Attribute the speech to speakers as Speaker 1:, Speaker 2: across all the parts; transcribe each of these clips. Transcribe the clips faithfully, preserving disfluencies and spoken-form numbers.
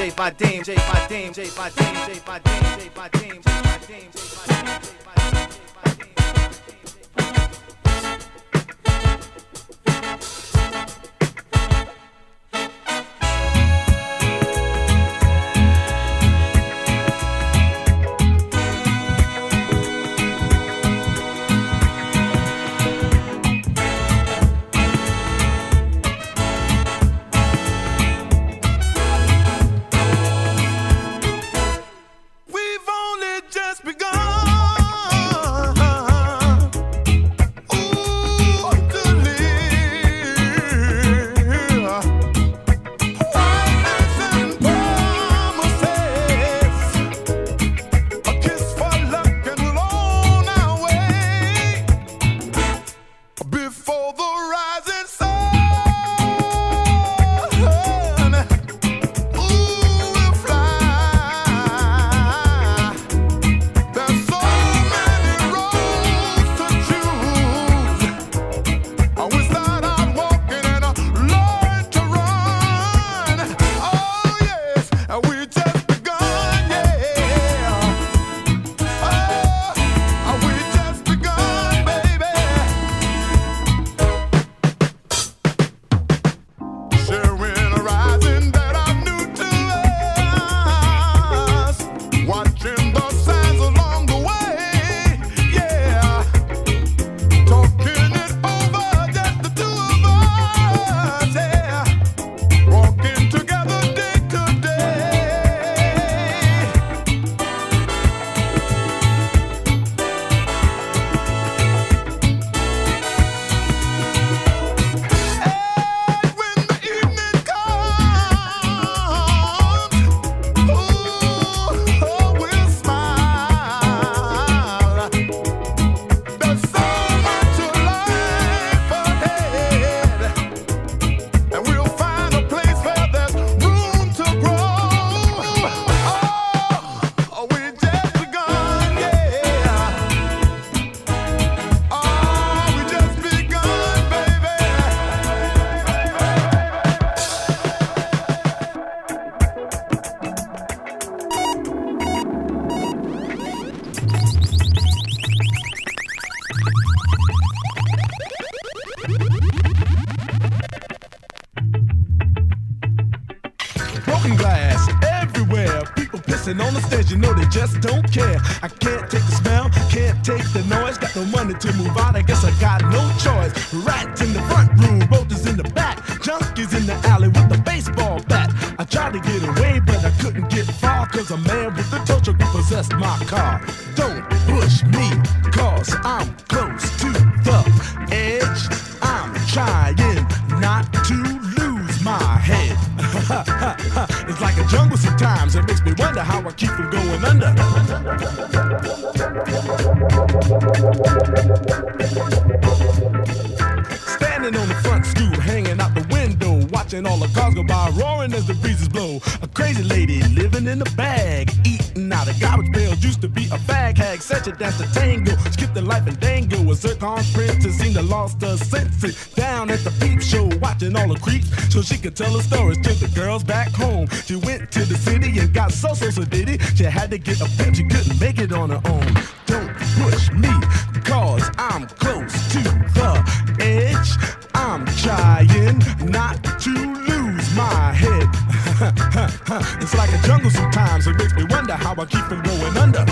Speaker 1: J Vadim, J Vadim, J Vadim, J Vadim, J Vadim, J Vadim, J Vadim, J Vadim, J Vadim.
Speaker 2: On the stage, you know they just don't care. I can't take the smell, can't take the noise. Got the money to move out, I guess I got no choice. Rats in the front room, roaches in the back, junkies in the alley with the baseball bat. I tried to get away, but I couldn't get far, cause a man with a tow truck possessed my car. Don't push me, cause I'm close to the edge. I'm trying not to lose my head. It's like a jungle sometimes. It makes me wonder how I keep from going under. Standing on the front stoop, hanging out the window, watching all the cars go by, roaring as the breezes blow. A crazy lady living in a bag, eating out of garbage pails. Used to be a fag hag, such a dance to tango. Skipped the life and dango. A zircon princess seemed to lost her senses. Down at the peep show, watching all the creeps, so she could tell her stories to the girls back home. She went to the city and got so so so diddy. She had to get a pimp, she couldn't make it on her own. Don't push me, cause I'm close to the edge. I'm trying not to lose my head. It's like a jungle sometimes. It makes me wonder how I keep from going under.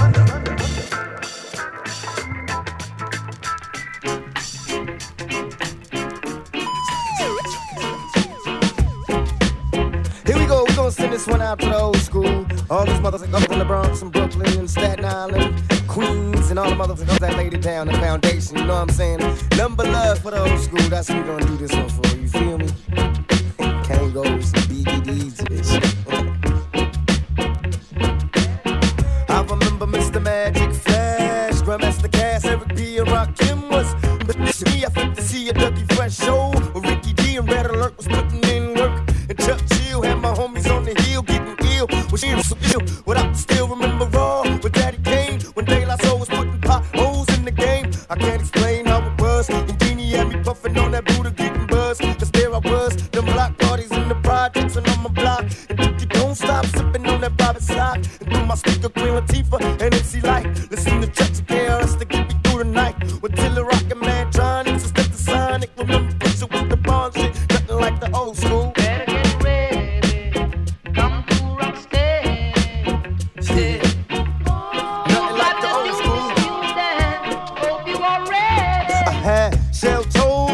Speaker 3: Here we go, we gonna send this one out to the old school. All these motherfuckers up from the Bronx and Brooklyn and Staten Island, Queens, and all the motherfuckers that laid it down, the foundation, you know what I'm saying? Number love for the old school, that's what we gonna do this one for, you feel me? Kangos and B D Ds and this shit. I remember Mister Magic Flash, Grandmaster Cass, Eric B. and Rakim was. But listen to me, I fit to see a Dougie Fresh show where Ricky D and Red Alert was putting in work. And Chuck Chill had my homies on the hill getting ill. Well, she was so ill, but I still remember raw when Daddy came, when De La Soul was putting potholes in the game. I can't explain how it was. And Deanie had me puffing on that Buddha getting buzz. Cause there I was, them block parties in the projects and on my block. And if you don't stop,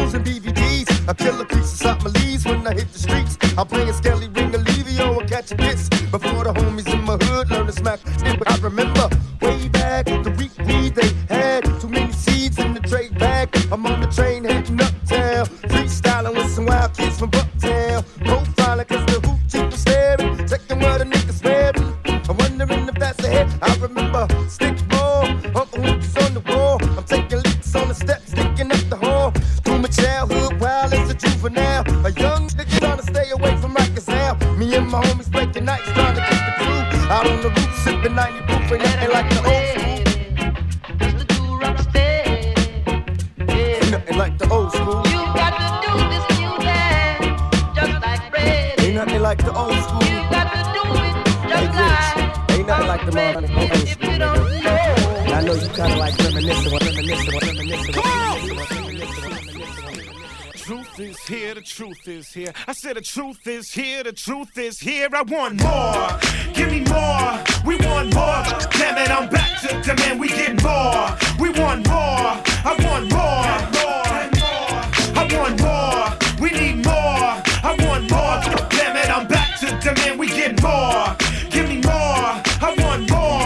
Speaker 3: albums and D V Ds. I kill a piece of something leaves when I hit the streets. I'm playing Skelly Ring Olivio and catch a kiss. Before the homies in my hood learn to smack. I remember way back the week weed they had. Too many seeds in the trade bag. I'm on the train heading uptown. Freestyling with some wild kids from Bucktown. Profiling cause the hoop keep staring. Checking what a nigga's wearing. I'm wondering if that's ahead. I remember stick ball. Uncle Hoops on the wall. I'm taking leaks on the steps, sticking up the hall. Through my childhood, wild as a juvenile. A young nigga trying to stay away from Rikers now. Me and my homies breaking nights trying to keep the crew. Out on the roof, sipping ninety proof, ain't nothing like the old school.
Speaker 4: Just to do rock steady.
Speaker 3: Ain't nothing like the old school.
Speaker 4: You got to do this music just like bread.
Speaker 3: Ain't nothing like the old school.
Speaker 4: You got to do it just
Speaker 3: Hey,
Speaker 4: like
Speaker 3: bitch, ain't nothing like the motherfucking old
Speaker 4: if
Speaker 3: school.
Speaker 4: you don't know.
Speaker 3: I know you kinda like reminiscing, reminiscing, reminiscing.
Speaker 2: Come on! Truth is here, the truth is here. I said the truth is here, the truth is here. I want more, give me more. We want more. Damn it, I'm back to demand. We get more. We want more. I want more. I want more. We need more. I want more. Damn it, I'm back to demand. We get more. Give me more. I want more.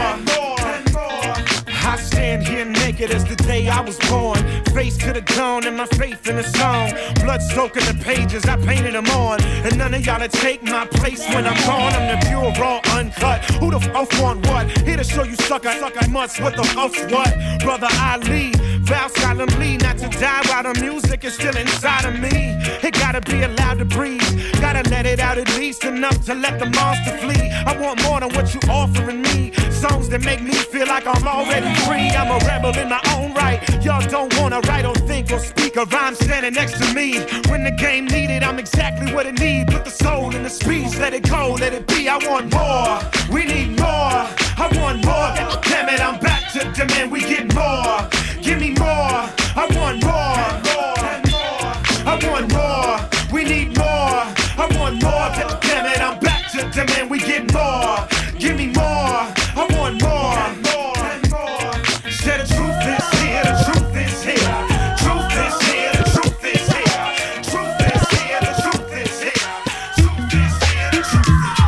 Speaker 2: I stand here naked as the day I was born. Face to the dawn and my faith in the song. Blood soaking the pages, I painted them on. And none of y'all to take my place when I'm gone. I'm the pure, raw, uncut. Who the f*** want what? Here to show you sucker, sucker must. What the f***'s what? Brother Ali, vow solemnly not to die while the music is still inside of me. It gotta be allowed to breathe. Gotta let it out at least enough to let the monster flee. I want more than what you offering me. Songs that make me feel like I'm already free. I'm a rebel in my own right. Y'all don't wanna write or think or speak a rhyme standing next to me. When the game needed, I'm exactly what it need. Put the soul in the speech, let it go, let it be. I want more, we need more. I want more, damn it, I'm back to demand. We get more, give me more. I want more, I want more, we need more. I want more, damn it, I'm back to demand. We get more, give me more. I want more. Say the truth is here, the truth is here. Truth is here, the truth is here. Truth is here, the truth is here. Truth is here, the truth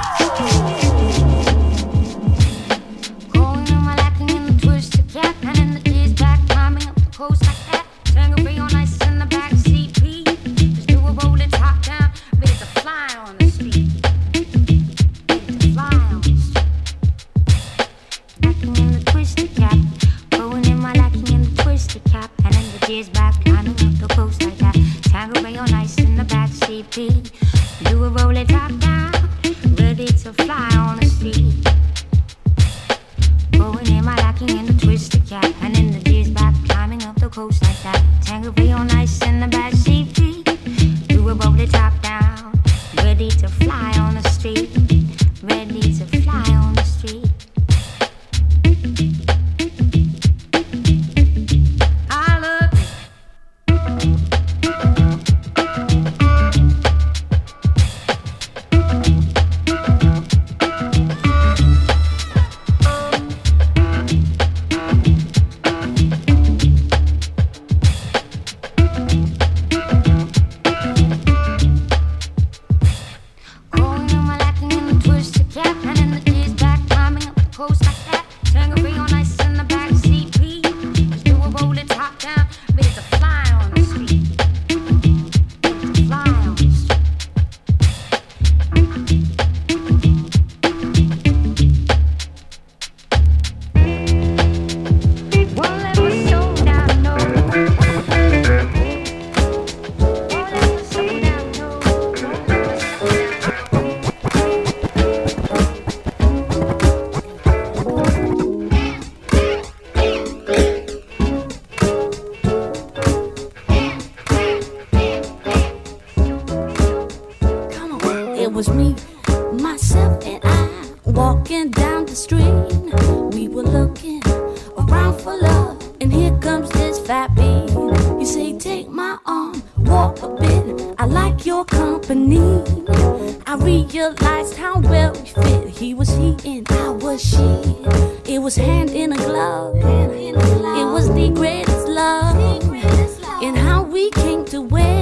Speaker 2: is here.
Speaker 5: Going on my lacking in the twisted cap, and in the tears back, climbing up the coast like that. Tango free on ice in the back seat, P. Just do a roll it top down, ready to fly on the street. Ready to fly on the street. Lacking in the twisted cap, going in my lacking in the twisted cap, and in the tears back, climbing up the coast like that. Tango free on ice in the back seat, P. Do a roll it top down, ready to fly on the street. Going in my lacking in the twisted cap, and in the tears back, climbing up the coast like that. Tango free on ice in the back seat, P. Do a roll it top down, ready to fly on the street. Ready to fly on the street. I love it. Going on my lacking in the twisted cap, and in the tears back, climbing up the coast like that. Tango free on ice in the back seat, P. Just do a roll it top down, ready to fly on the street. Ready to fly on the street. Won't let my soul down, no. Won't let my soul down, no. Won't let my soul down.
Speaker 6: It was me, myself, and I walking down the street. We were looking around for love, and here comes this fat beat. You say, take my arm, walk a bit. I like your company. I realized how well we fit. He was he and I was she. It was hand in a glove. It was the greatest love, and how we came to win.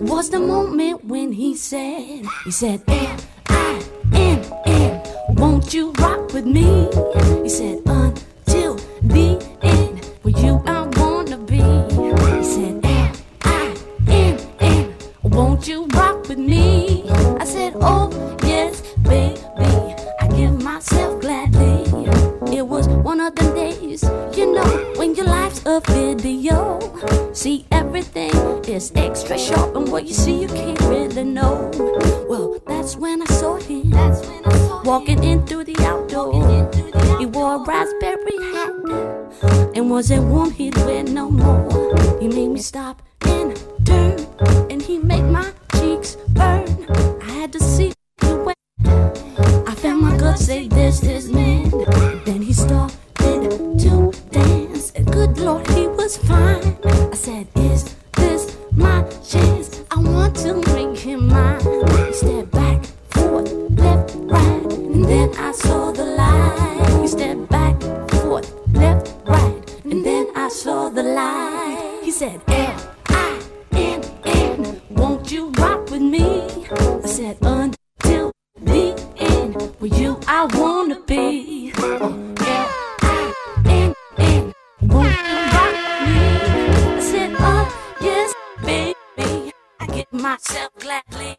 Speaker 6: was the moment when he said, he said, N I N N, won't you rock with me? He said, until the end, for you I wanna be. He said, N I N N, won't you rock with me? I said, oh yes, baby, I give myself gladly. It was one of them days, you know, when your life's a video. See, everything is extra sharp, and what you see you can't really know. Well, that's when I saw him, that's when I saw walking him. in through the outdoor. Through the he wore a raspberry hat, and wasn't warm he'd wear no more. He made me stop and turn, and he made my cheeks burn. I had to see who went. I found my guts say this, this man. Then he started to dance, and good Lord, he was fine. I said, is this my chance? I want to make him mine. He stepped back, forth, left, right, and then I saw the light. He stepped back, forth, left, right, and then I saw the light. He said, L I N N, won't you rock with me? I said, until the end, for you I wanna be. L I N N, won't you rock with me? I said, oh yes, baby, I give myself gladly.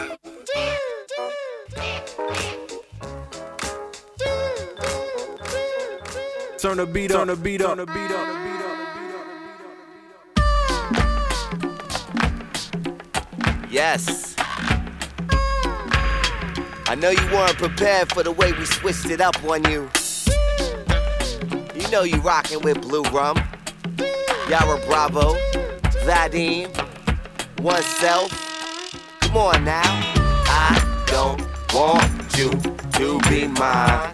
Speaker 2: Turn the beat up, turn the beat up, turn the beat up.
Speaker 3: Yes. I know you weren't prepared for the way we switched it up on you. You know you rockin' with Blue Rum, Yara Bravo, Vadim, Oneself. Come on now. I don't want you to be mine.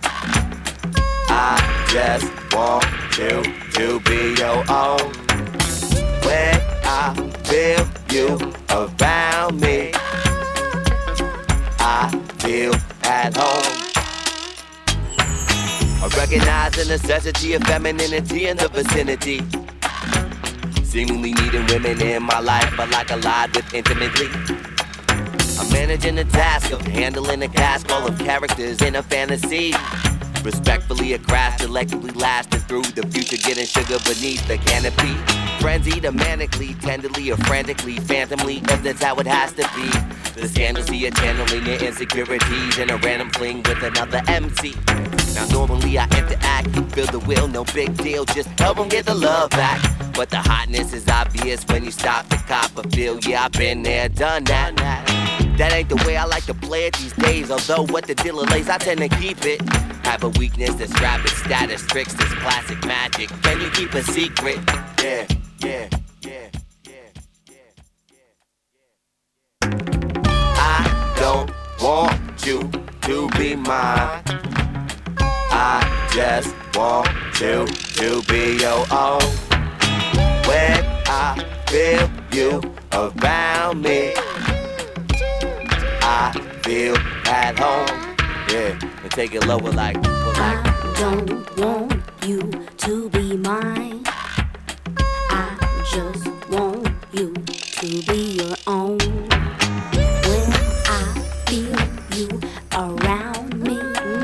Speaker 3: I just want you to be your own. When I feel you around me, I feel at home. I recognize the necessity of femininity in the vicinity. Seemingly needing women in my life, but like a lot with intimately. I'm managing the task of handling a cast full of characters in a fantasy. Respectfully a crash, selectively lasting through the future, getting sugar beneath the canopy. Frenzied or manically, tenderly or frantically, phantomly, if that's how it has to be. The scandals see you channeling your insecurities in a random fling with another M C. Now normally I interact, feel the will, no big deal, just help them get the love back. But the hotness is obvious when you stop to cop a feel. Yeah, I've been there, done that. That ain't the way I like to play it these days. Although what the dealer lays, I tend to keep it. Have a weakness that's rapid status, tricks this classic magic. Can you keep a secret? Yeah, yeah, yeah, yeah, yeah, yeah. I don't want you to be mine. I just want you to be your own. When I feel you around me, I feel at home. Yeah, and take it lower like, like
Speaker 6: I don't want you to be mine. I just want you to be your own. When I feel you around me,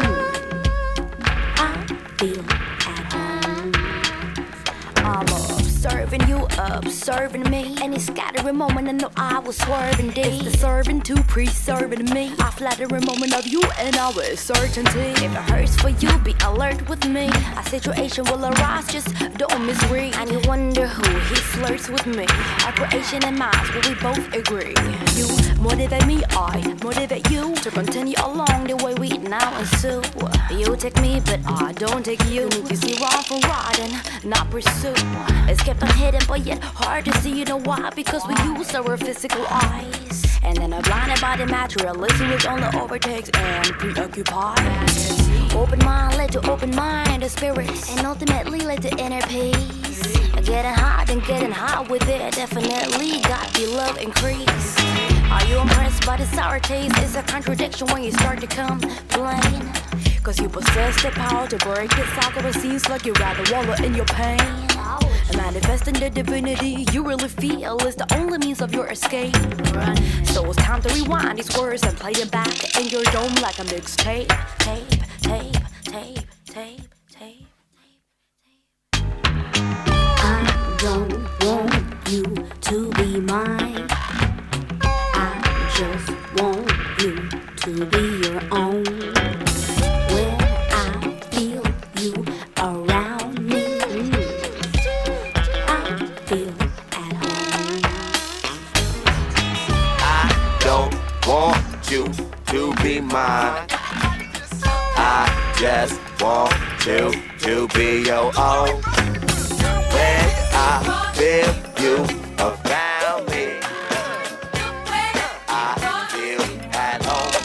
Speaker 6: I feel at home.
Speaker 7: I'm observing you, observing me. Any scattering moment, I know I was swerving D. It's the serving to preserving me. I flattering moment of you and I with certainty. If it hurts for you, be alert with me. A situation will arise, just don't misread. And you wonder who he flirts with me. Our creation and minds, will we both agree? You motivate me, I motivate you to continue along the way we now ensue. You take me, but I don't take you. You need to see wrong from right and not pursue. It's kept on hidden, but yet hard to see. You know why? Because we use our physical eyes. And then I'm blinded by the materialism which only overtakes and preoccupies. Open mind led to open mind, the spirit, and ultimately led to inner peace. Getting hot and getting hot with it definitely got the love increase. Are you impressed by the sour taste? It's a contradiction when you start to complain. Cause you possess the power to break the cycle. It seems like you'd rather wallow in your pain Manifesting the divinity you really feel is the only means of your escape. So it's time to rewind these words and play them back in your dome like a mixtape. Tape, tape, tape, tape, tape.
Speaker 6: I don't want you to be mine. I just want you to be your own. When I feel you around me, I feel at home.
Speaker 3: I don't want you to be mine. I just want you to be your own. When I feel you around me, I feel at home.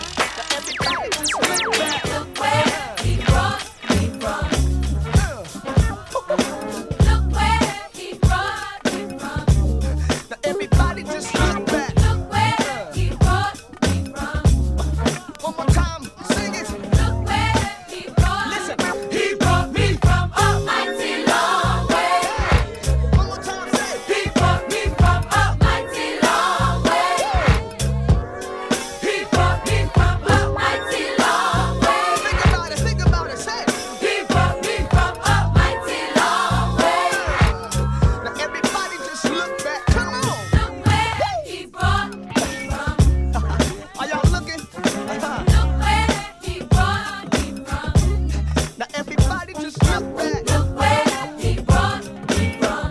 Speaker 8: Look where he brought me from. Look where he brought me from.
Speaker 1: Now everybody just look back.
Speaker 8: Look where he brought me from.
Speaker 1: One more time, sing it.
Speaker 8: Look where he brought me
Speaker 1: Listen,
Speaker 8: from.
Speaker 1: he brought me
Speaker 8: From a mighty long way.
Speaker 1: one more time, say
Speaker 8: He brought me from a mighty long way. He brought me from a mighty long way.
Speaker 1: think about it, think about it, say it.
Speaker 8: He brought me from a mighty long way.
Speaker 1: Now everybody just look back. Come on.
Speaker 8: Look where he brought me from.
Speaker 1: Are y'all looking? Uh-huh.
Speaker 8: Look where he brought me from.
Speaker 1: Now everybody just look back.
Speaker 8: Look where he brought me from.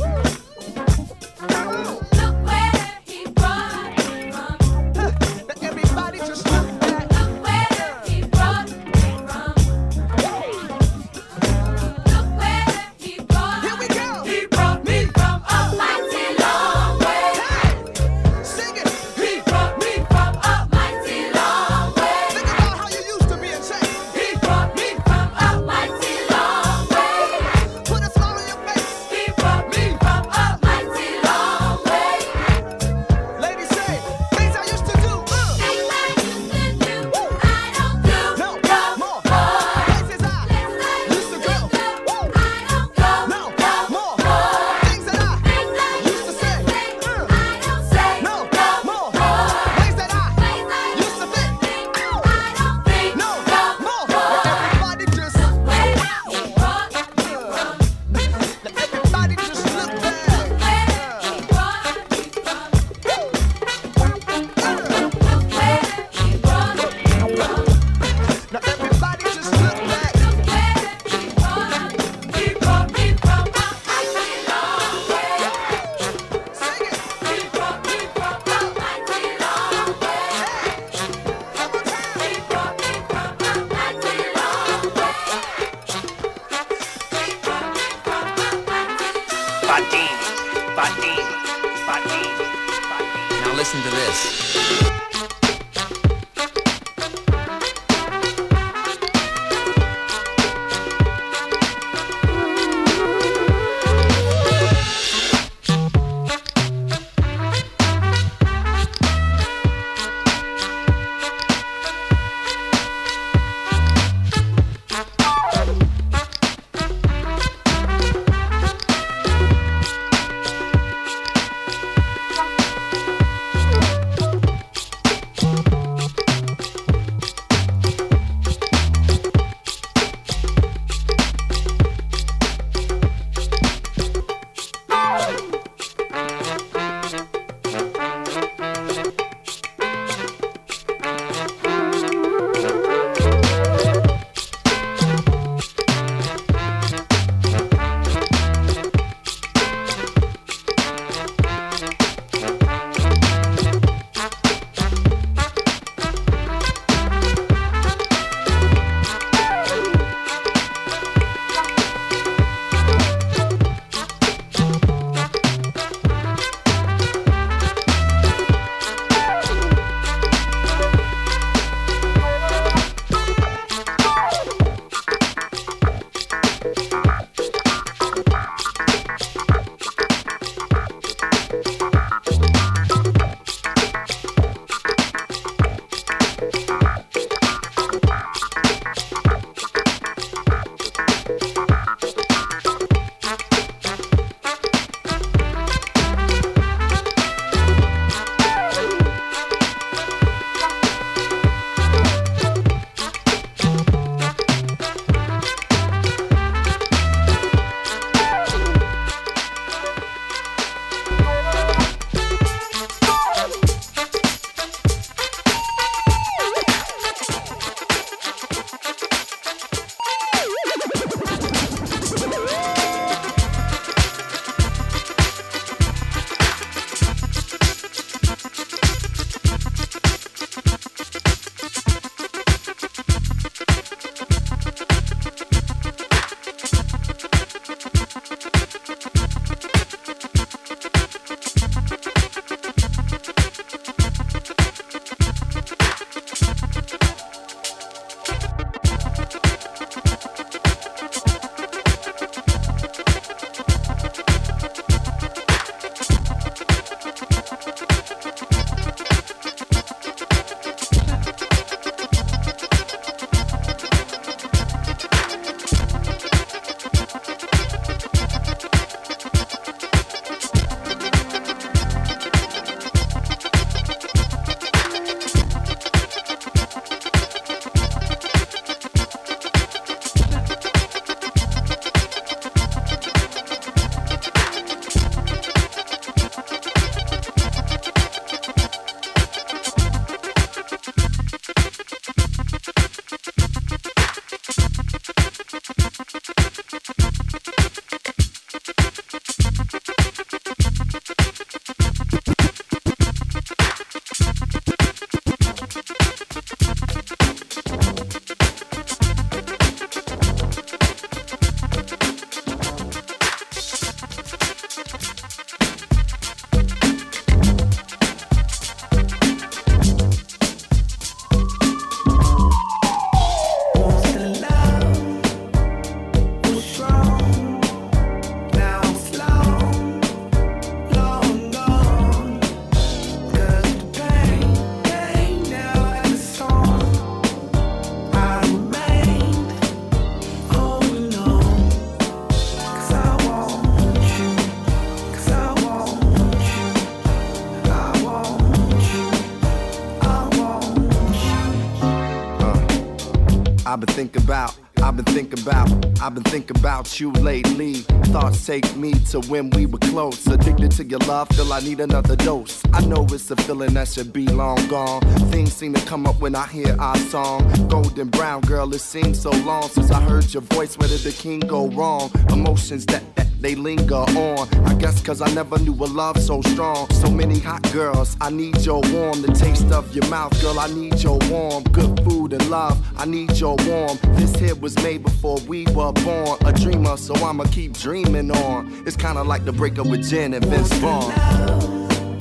Speaker 1: Come on.
Speaker 8: Look where he brought me from.
Speaker 1: Now everybody just look back.
Speaker 8: Look where he brought me from. Look where he brought
Speaker 1: Here we go.
Speaker 8: He brought me from a mighty long way.
Speaker 1: Sing it.
Speaker 8: He brought me from a mighty long way.
Speaker 1: Think about how you used to be and say,
Speaker 8: He brought me from a mighty long way.
Speaker 1: put a smile on your face.
Speaker 8: He brought me from a mighty long way.
Speaker 1: Ladies say, things I used to do. Uh.
Speaker 8: Things I used to do, I don't do
Speaker 1: No,
Speaker 8: no
Speaker 1: more.
Speaker 8: more.
Speaker 1: Places I
Speaker 8: Things I
Speaker 1: used to go. Woo.
Speaker 8: I don't go
Speaker 1: No,
Speaker 8: no
Speaker 1: more.
Speaker 8: more.
Speaker 1: Things that I
Speaker 8: Things I
Speaker 1: used to say. Uh.
Speaker 8: I don't say
Speaker 1: No,
Speaker 8: no
Speaker 1: more.
Speaker 8: more.
Speaker 1: Ways that I
Speaker 8: Things I
Speaker 1: used to think.
Speaker 8: I don't think
Speaker 1: No,
Speaker 8: no
Speaker 1: more.
Speaker 8: more.
Speaker 1: Everybody just,
Speaker 8: Where he brought me from.
Speaker 1: now everybody just look back.
Speaker 8: Where he brought me from. Where he brought me from.
Speaker 1: Now everybody just look back.
Speaker 8: He brought me from a mighty long way.
Speaker 1: Sing it.
Speaker 8: He brought me from a mighty long way.
Speaker 1: One more time.
Speaker 8: He brought me from a mighty long way. He brought me from a mighty
Speaker 9: Fatim, Fatim, Fatim, Fatim. Now listen to this.
Speaker 3: I've been thinking about, I've been thinking about, I've been thinking about you lately. Thoughts take me to when we were close. Addicted to your love, feel I need another dose. I know it's a feeling that should be long gone. Things seem to come up when I hear our song. Golden brown girl, it seems so long since I heard your voice. Where did the king go wrong? Emotions that, that they linger on. I guess cause I never knew a love so strong. So many hot girls, I need your warm. The taste of your mouth, girl, I need your warm. Good food and love, I need your warm. This here was made before we were born. A dreamer, so I'ma keep dreaming on. It's kinda like the breakup with Jen and Vince Vaughn.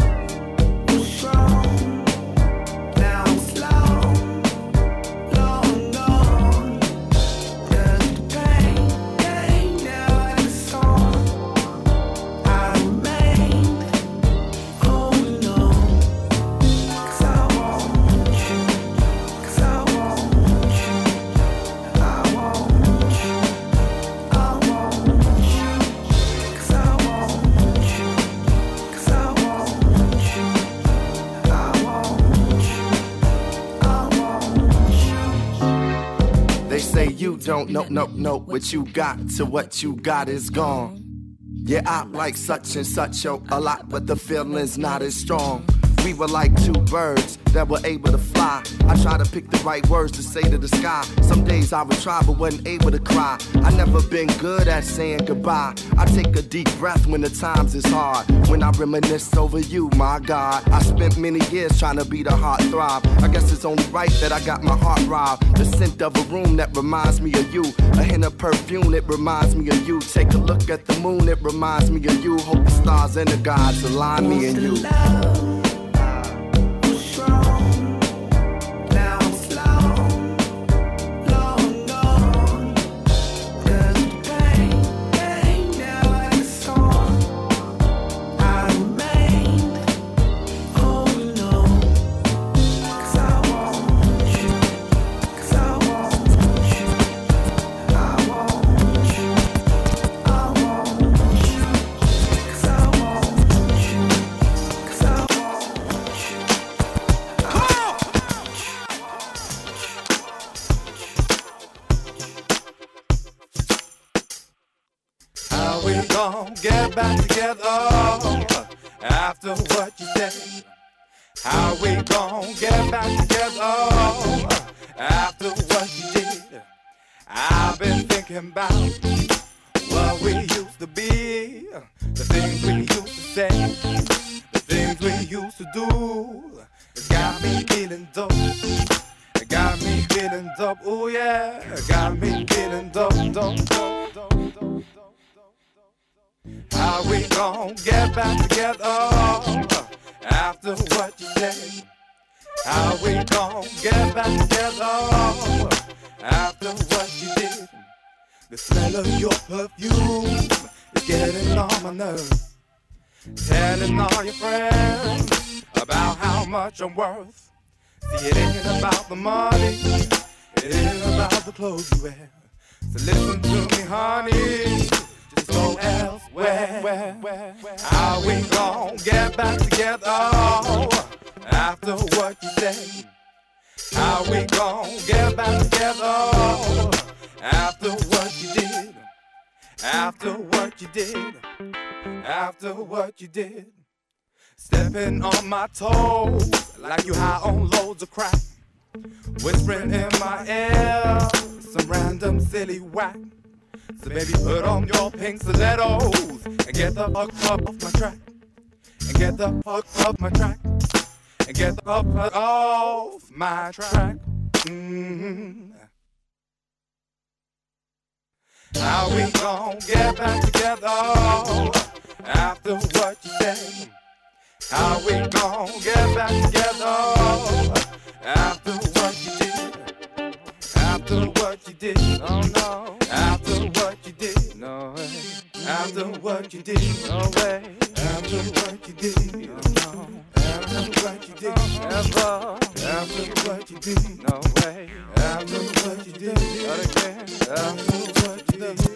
Speaker 3: Don't know, no, no, what you got to what you got is gone. Yeah, I like such and such a, a lot, but the feeling's not as strong. We were like two birds that were able to fly. I try to pick the right words to say to the sky. Some days I would try but wasn't able to cry. I never been good at saying goodbye. I take a deep breath when the times is hard. When I reminisce over you, my God. I spent many years trying to be the heart throb. I guess it's only right that I got my heart robbed. The scent of a room that reminds me of you. A hint of perfume, it reminds me of you. Take a look at the moon, it reminds me of you. Hope the stars and the gods align me and you.
Speaker 1: Get back together after what you did. How we gon' get back together after what you did? I've been thinking about what we used to be, the things we used to say, the things we used to do. It got me feeling dope. It got me feeling dope. Oh yeah, it got me feeling dope, dope, dope, dope, dope. How we gon' get back together after what you said? How we gon' get back together after what you did? The smell of your perfume is getting on my nerves. Telling all your friends about how much I'm worth. See, it ain't about the money, it ain't about the clothes you wear. So listen to me, honey. Go elsewhere. Where, where, where, how we gon' get back together after what you said? How we gon' get back together after what you did? After what you did? After what you did? Stepping on my toes like you high on loads of crack. Whispering in my ear some random silly whack. So baby, put on your pink stilettos and get the fuck up off my track. And get the fuck off my track. And get the fuck off my track. Mm-hmm. How we gon' get back together after what you said? How we gon' get back together after what you did? After what you did? Oh no. After what you did? No way. After what you did? No way. After what you did? No. After what you did? Ever. After what you did? No way. After what you did? Not again. After what you did?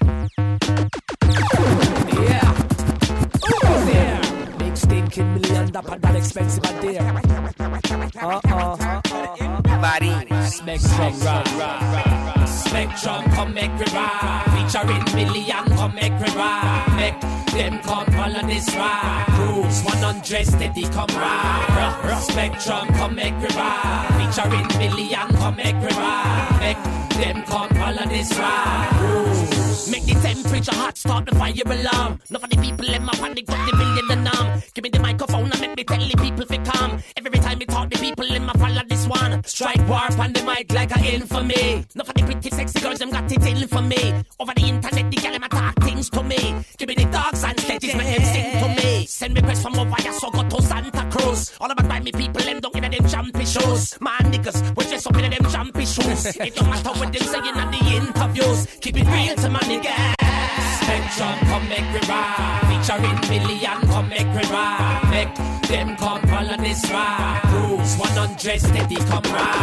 Speaker 10: Yeah. Oh yeah. Big stick in million stand up at that expensive idea. Uh-uh.
Speaker 9: Body.
Speaker 10: Spectrum, rah. Spectrum, come make me rah. Featuring Million, come make me rah. Make them come follow this rah. Cruise one hundred steady, come rah. Spectrum, come make me rah. Featuring Million, come make me rah. Make them come follow this rah. Cruise. Make the temperature hot, start the fire alarm. None of the people in my panic, but the million the norm. Give me the microphone and make me tell the people fi calm. Every time me talk, the people in my follow this one. Strike warp on the mic like a infamy. None of the pretty sexy girls, them got it in for me. Over the internet, the gal them talk things to me. Give me the dogs and sledges, make them sing to me. Send me press from over here, so go to Santa Cruz. All about by me people, them don't in them jumpy shoes. My niggas, we just up in them jumpy shoes. It don't matter what them saying at the interviews. Keep it real to my niggas. Spectrum, come make me rah. Featuring Million, come make me rah. Make them come follow this rah. Cruise one hundred steady, come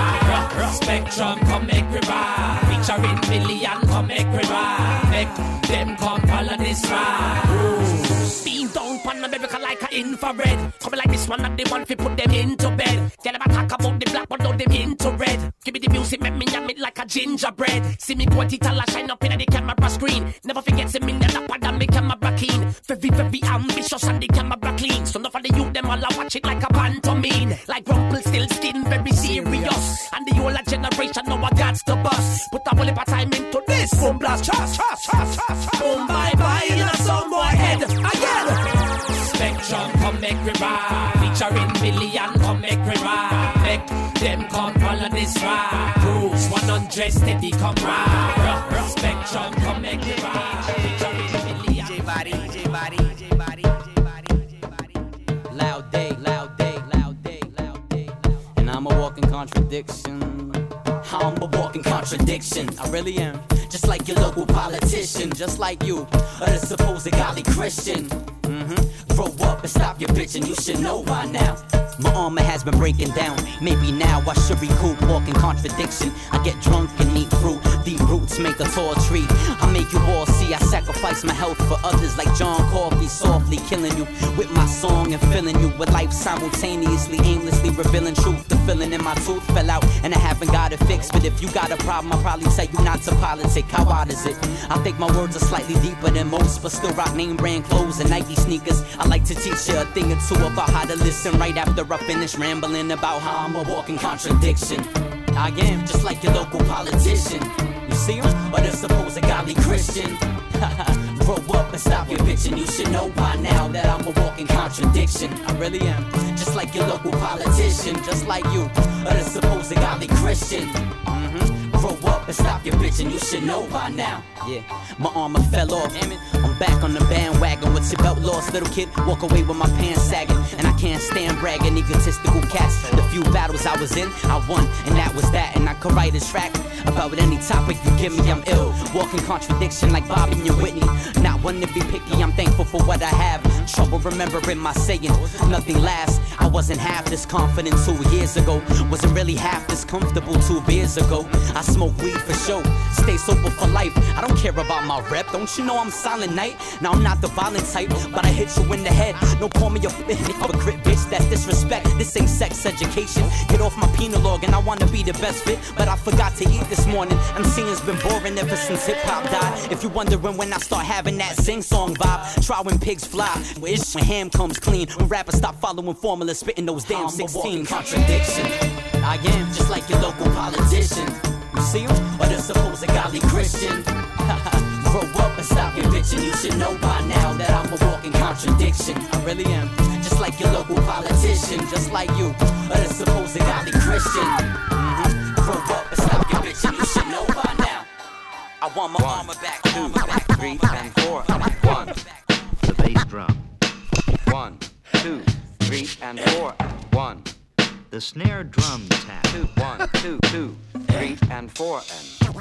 Speaker 10: rah. Spectrum, come make me rah. Featuring Million, come make me rah. Make them come follow this rah. Cruise. Beam down pan America like a infrared. Coming like this one, and the one fi put them into bed. Get them talk about the black, but now them into red. Give me the music, make me yam it like a gingerbread. See me go it all shine up in the camera screen. Never forget see me never up and me camera keen. Very, very ambitious and the camera clean. So enough of the youth them all a watch it like a pantomime. Like Rumple still skin very serious. And the older generation know what God's the boss. Put a whole heap of time into this. Boom blast, chas, chas, chas, chas, chas. Boom bye bye in a some boy head again. Spectrum come make me rah. Featuring Million come make me rah. Make them come follow this rah. Cruise one hundred steady come rah. Spectrum come make me rah. Featuring Million.
Speaker 9: J Body, J Body, J Body, J Body, J Body.
Speaker 11: Loud day, loud day, loud day, loud day. And I'm a walking contradiction. I'm a walking contradiction. I really am. Just like your local politician, just like you, or the supposed godly Christian. Mm-hmm. Grow up and stop your bitching, you should know by now. My armor has been breaking down. Maybe now I should recoup, walking contradiction. I get drunk and eat fruit. Deep roots make a tall tree. I make you all see I sacrifice my health for others, like John Coffey, softly killing you with my song and filling you with life simultaneously, aimlessly revealing truth. The feeling in my tooth fell out and I haven't got it fixed. But if you got a problem, I'll probably tell you not to politic. How odd is it? I think my words are slightly deeper than most, but still rock name brand clothes and Nike sneakers. I like to teach you a thing or two about how to listen right after I finish rambling about how I'm a walking contradiction. I am just like your local politician. You see him? Or the supposed godly Christian. Grow up and stop your bitching. You should know by now that I'm a walking contradiction. I really am. Just like your local politician. Just like you. Or the supposed godly Christian. Mm-hmm. Grow up and stop your bitching. You should know by now. Yeah, my armor fell off. Damn it. I'm back on the bandwagon. What's your belt lost, little kid? Walk away with my pants sagging. And I can't stand bragging, egotistical cats. The few battles I was in, I won. And that was that. And I could write a track about any topic you give me, I'm ill. Walking contradiction like Bobby and Whitney. Not one to be picky, I'm thankful for what I have. Trouble remembering my saying, nothing lasts. I wasn't half this confident two years ago. Wasn't really half this comfortable two beers ago. I smoke weed for show, stay sober for life. I don't care about my rep, don't you know I'm Silent Night? Now I'm not the violent type, but I hit you in the head. Don't call me a hypocrite, bitch, that's disrespect. This ain't sex education. Get off my penal log and I wanna be the best fit, but I forgot to eat this morning. MCing's been boring ever since hip-hop died. If you're wondering when I start having that sing-song vibe, try when pigs fly, when ham comes clean, when rappers stop following formula, spitting those damn sixteen. Contradiction. I am just like your local politician. You see him? Or the supposed godly Christian. Grow up and stop your bitching. You should know by now that I'm a walking contradiction. I really am. Just like your local politician. Just like you. Or the supposed godly Christian. Mm-hmm. Grow up and stop your bitching. You should know by now. I want my
Speaker 12: One,
Speaker 11: armor back.
Speaker 12: two,
Speaker 11: Armor back.
Speaker 12: three, and four. One. The bass drum. One, two, three, and four. One. The snare drum tap. Two, one, two, two, three, and four, and.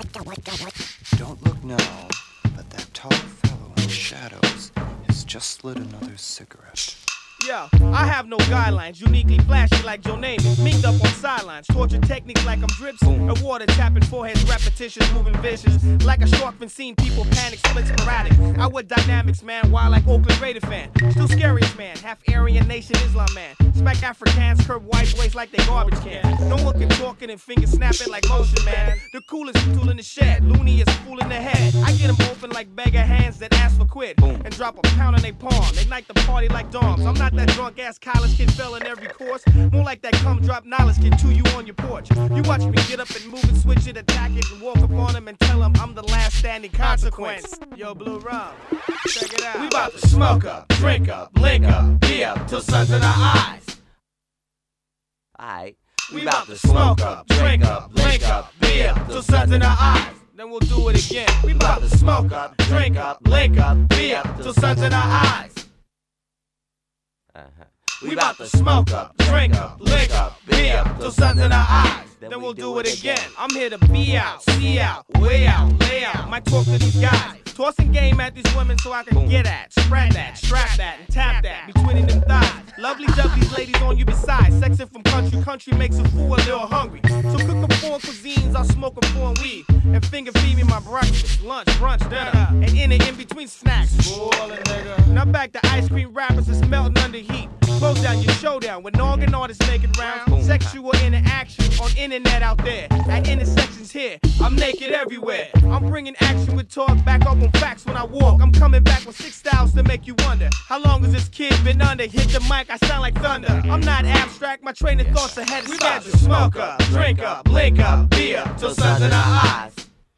Speaker 13: Don't look now, but that tall fellow in the shadows has just lit another cigarette.
Speaker 14: Yo, I have no guidelines, uniquely flashy like Joe Namath, minked up on sidelines, torture techniques like I'm drips, a water tapping foreheads, repetitions, moving vicious, like a shark been seen, people panic, split sporadic. I wear dynamics, man, wild like Oakland Raider fan, still scariest man, half Aryan Nation Islam man, smack Africans, curb white boys like they garbage can. No one can talking and finger snapping like motion, man. The coolest tool in the shed, loony is fool in the head. I get them open like beggar hands that ask for quid, and drop a pound on they palm. They like the party like doms. I'm not that drunk ass college kid fell in every course. More like that come drop knowledge kid to you on your porch. You watch me get up and move and switch it, attack it, and walk up on them and tell them I'm the last standing consequence. Yo, Blue Rum, check it out. We about to smoke up, drink up, link up, be up till sun's in our eyes.
Speaker 9: Alright.
Speaker 14: We about to smoke up, drink up, link up, be up till sun's in our eyes. Then we'll do it again. We about to smoke up, drink up, link up, be up till sun's in our eyes.
Speaker 9: Uh-huh.
Speaker 14: We about to smoke up, drink up, lick up, be up till sun's in our eyes. Then we'll do it again. I'm here to be out, see out, way out, lay out. Might talk to these guys, tossing game at these women so I can get at, spread that, strap that, and tap that between them thighs. Lovely dubbies, ladies on you besides. Sexing from country, country makes a fool a little hungry. So cook them foreign cuisines, I'll smoke them foreign weed, and finger feed me my breakfast, lunch, brunch, dinner, and in it in between snacks. Spoilin' nigga. Now back to ice cream wrappers that's melting under heat. Close down your showdown with noggin artists naked rounds. Sexual interaction on internet out there. At intersections here, I'm naked everywhere. I'm bringing action with talk back up on facts when I walk. I'm coming back with six styles to make you wonder. How long has this kid been under? Hit the mic, I sound like thunder. I'm not abstract, my train of thoughts ahead of schedule. Smoke up, drink up, link up, be up till sun's in our eyes.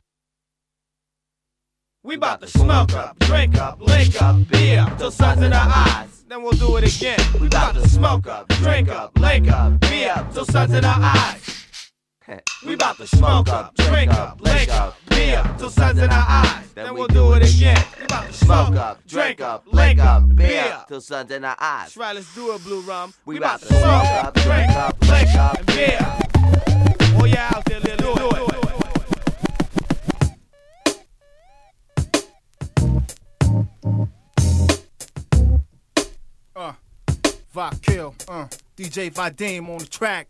Speaker 14: We bout to smoke up, drink up, link up, be up till sun's in our eyes. Then we'll do it again. We bout to smoke up, drink up, link up, be up till sun's in our eyes. We bout to smoke up, drink up, link up, be up till sun's in our eyes. Then we'll do it again. We bout to smoke up, drink up, link up, be up
Speaker 9: till sun's in our eyes.
Speaker 14: That's right, let's do it, Blue Rum.
Speaker 9: We
Speaker 14: We
Speaker 9: bout
Speaker 14: bout
Speaker 9: to
Speaker 14: to smoke up, drink up, link up, and be up. Oh yeah, out there, little do it.
Speaker 15: Uh, Vakil, uh, D J Vadim on the track.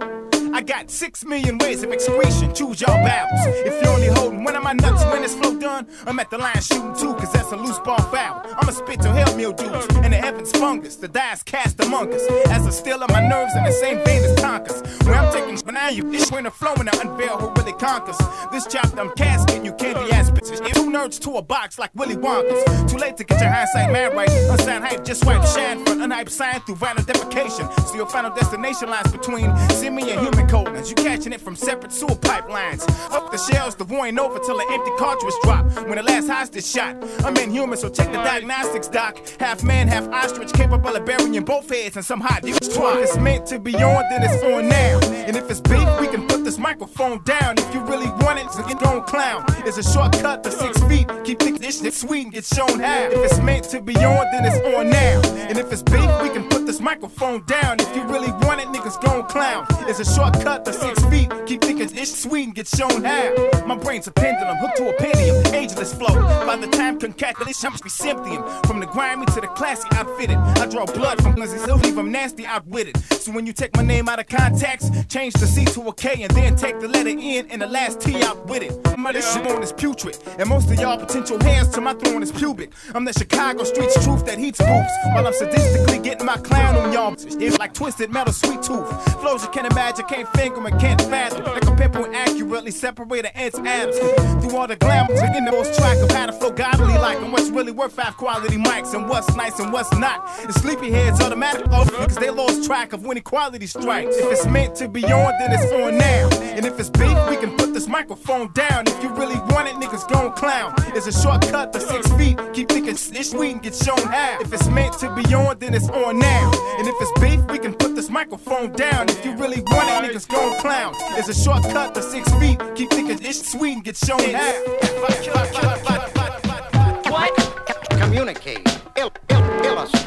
Speaker 15: I got six million ways of excretion, choose your battles. If you're only holding one of my nuts when it's flow done, I'm at the line shooting two, cause that's a loose ball foul. I'ma spit till hell mildews, and the heavens fungus, the dice cast among us. As I still on my nerves in the same vein as Tonkas. Where I'm taking but now you ish when the flow and I unveil who really conquers. This chapter I'm casting you candy ass bitches. Two nerds to a box like Willy Wonka's. Too late to get your hindsight mad right. Unsigned hype just wipe the shine for unhyped sign through vinyl deprecation. So your final destination lies between semi and human coldness. You catching it from separate sewer pipelines. Up the shells, the war ain't over till an empty cartridge drop. When the last hostage shot, I'm inhuman, so check the diagnostics doc. Half man, half ostrich, capable of burying both heads in some hot dude's truck. If it's meant to be on, then it's on now. And if it's beef, we can put this microphone down. If you really want it, so get on clown. It's a shortcut to six feet. Keep thinking this shit sweet and get shown how. If it's meant to be on, then it's on now. And if it's beef, we can put this microphone down. If you really want it, niggas gon' clown. It's a shortcut to six feet. Keep thinking it's sweet and get shown how. My brain's a pendulum, hooked to a pentium, ageless flow. By the time concatenation, I'm be symptom. From the grimy to the classy outfitted. I draw blood from glizzy, still leave them nasty outwitted. So when you take my name out of context, change the C to a K and then take the letter N and the last T out with it. My this shit on is putrid, and most of y'all potential hairs to my throne is pubic. I'm the Chicago streets truth that heats boots, while I'm sadistically getting my clown on y'all. It's like twisted metal sweet tooth. Flows you can't imagine, can't finger and can't fathom. Like a pimple and accurately separate an ant's atoms. Through all the glamour, in the most track of how to flow godly like, and what's really worth five quality mics, and what's nice and what's not. And sleepyheads automatic off because they lost track of when equality strikes. If it's meant to be on, then it's on now. And if it's beef, we can put this microphone down. If you really want it, niggas gon' clown. It's a shortcut to six feet. Keep thinking it's sweet and get shown how. If it's meant to be on, then it's on now. And if it's beef, we can put this microphone down. If you really want it, niggas gon' clown. It's a shortcut to six feet. Keep thinking it's sweet and get shown how.
Speaker 16: What? Communicate, il- il- illustrate,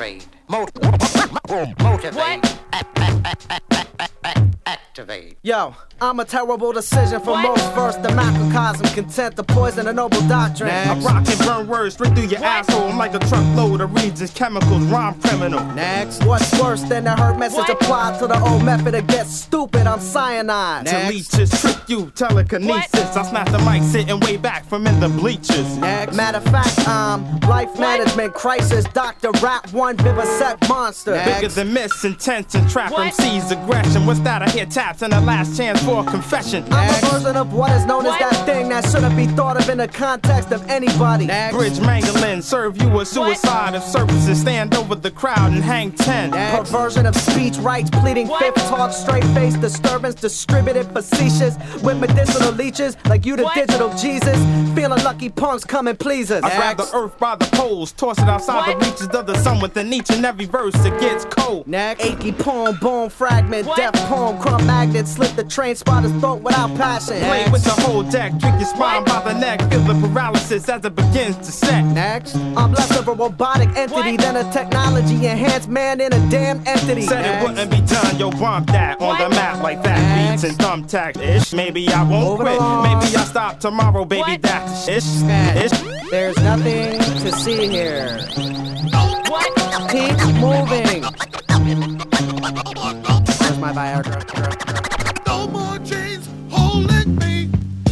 Speaker 3: Motivate. Activate. Yo, I'm a terrible decision for most. First, the macrocosm, content to poison a noble doctrine.
Speaker 14: Next. I rock and burn words straight through your asshole. I'm like a truckload of reasons, chemicals, rhyme criminal.
Speaker 3: Next. What's worse than the hurt message what? applied to the old method of get stupid? I'm cyanide.
Speaker 14: To leeches, trick you, telekinesis. What? I snap the mic sitting way back from in the bleachers.
Speaker 3: Next. Matter of fact, um, life what? management crisis, Doctor Rap One, Vivisect Monster.
Speaker 14: Next. Bigger than miss, intense and trap M C's aggression. What's that? I hear taps and the last chance for a confession.
Speaker 3: I'm Next. a version of what is known what? as that thing that shouldn't be thought of in the context of anybody.
Speaker 14: Next. Bridge mangling, serve you a suicide what? of services. Stand over the crowd and hang ten.
Speaker 3: Next. Perversion of speech rights, pleading what? fifth, talk straight face, disturbance, distributed facetious with medicinal leeches like you the what? digital Jesus. Feeling lucky punks coming please us.
Speaker 14: I grab the earth by the poles, toss it outside what? the reaches of the sun within each and every verse. It gets cold.
Speaker 3: Next. Achy poem, bone fragment, what? death poem, crumb magnet, slit the train spotter's throat without passion.
Speaker 14: Play
Speaker 3: Next.
Speaker 14: with the whole deck, kick your spine what? by the neck, feel the paralysis as it begins to set.
Speaker 3: Next. I'm less of a robotic entity what? than a technology enhanced man in a damn entity.
Speaker 14: Said
Speaker 3: Next.
Speaker 14: it wouldn't be done, yo, bump that on what? the map like that. Next. Beats and thumbtack-ish. Maybe I won't Moving quit. Along. Maybe I'll stop tomorrow, baby. What? That's ish. ish.
Speaker 3: There's nothing to see here. What? Keep moving. Where's my Viagra?
Speaker 16: No more chains holding me.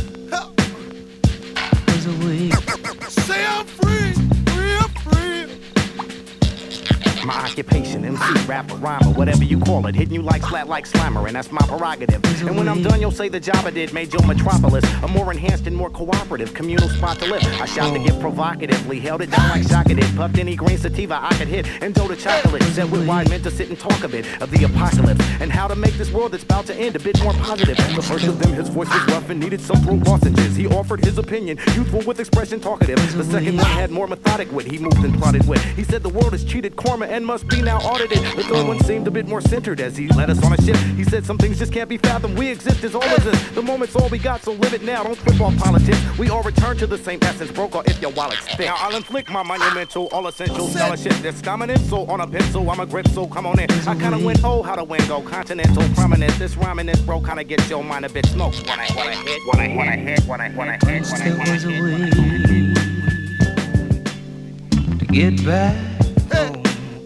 Speaker 3: There's a way.
Speaker 16: Say I'm free, free, I'm free.
Speaker 17: My occupation, M C, rapper, rhymer, whatever you call it. Hitting you like flat like slammer, and that's my prerogative. And when I'm done, you'll say the job I did made your metropolis a more enhanced and more cooperative communal spot to live. I shot to get provocatively, held it down like shock it. Puffed any green sativa I could hit, and dough to chocolate. Said with wide men to sit and talk a bit of the apocalypse and how to make this world that's about to end a bit more positive. The first of them, his voice was rough and needed some throat lozenges. He offered his opinion, youthful with expression, talkative. The second one had more methodic wit. He moved and plotted with. He said the world has cheated karma and must be now audited. The third one seemed a bit more centered as he led us on a ship. He said some things just can't be fathomed. We exist as all exist. The moment's all we got, so live it now. Don't flip off politics. We all return to the same essence, broke or if your wallet's thick. Now I'll inflict my monumental, all essential scholarship that's dominant. So on a pencil, I'm a grip, so come on in. I kinda went, oh, how the wind go, continental prominence. This rhyming this bro kinda gets your mind a bit smoked. When I, when I hit, when I, when I hit, when I, when I hit, when I, when I hit, when I hit.
Speaker 18: To get back home.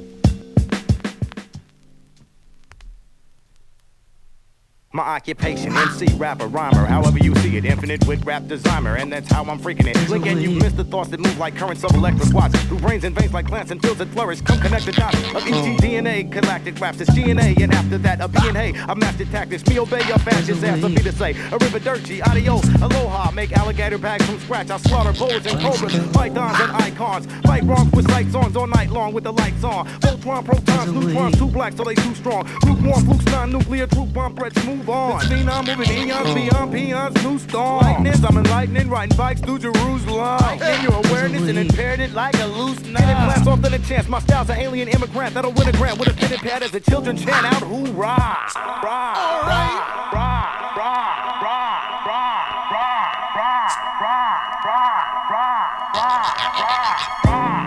Speaker 17: My occupation, M C, rapper, rhymer, however you see it, infinite with rap designer, and that's how I'm freaking it. Linking you missed the thoughts that move like currents of electric watts, through brains and veins like plants and fields that flourish. Come connect the dots of E G D N A, galactic raps, it's G N A, and after that, a B and A, I mastered tactics. Me obey your fascist ass, a me to say, a riverdirty, adios, aloha, make alligator bags from scratch. I slaughter bulls and cobras, pythons and icons, fight wrongs with sights on all night long with the lights on. Voltron, protons, neutrons, too black, so they too strong. Lukewarm, flukes, non-nuclear, troop bomb threats, move on. This phenom moving eons beyond peons, new storm. Lightnings, I'm enlightening, riding bikes through Jerusalem. In your awareness and impaired it like a loose knife. Get it blast off than a chance. My style's an alien immigrant that'll win a grant with a pen and pad as the children chant out, hoorah! Rah, rah, rah, rah, rah, rah, rah, rah, rah, rah, rah, rah.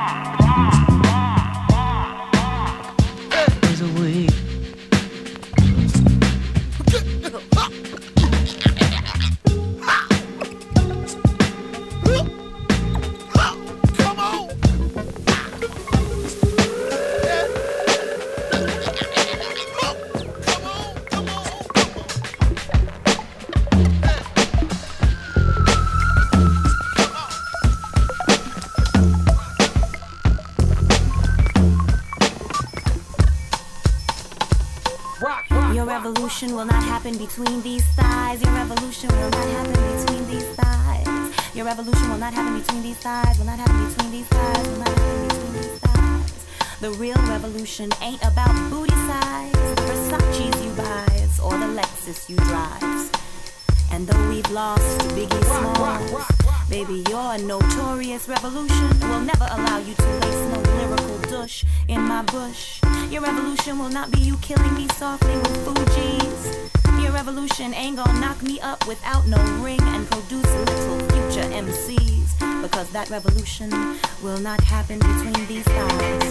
Speaker 6: revolution will not happen between these thighs. Your revolution will not happen between these thighs. Your revolution will not happen between these thighs. Will not happen between these thighs. Will not happen between these thighs. The real revolution ain't about booty size, the Versace's you buys, or the Lexus you drives. And though we've lost Biggie Smalls, baby, your notorious revolution will never allow you to lace no lyrical douche in my bush. Your revolution will not be you killing me softly with Fugees. Your revolution ain't gonna knock me up without no ring and produce little future M Cs. Because that revolution will not happen between these thighs.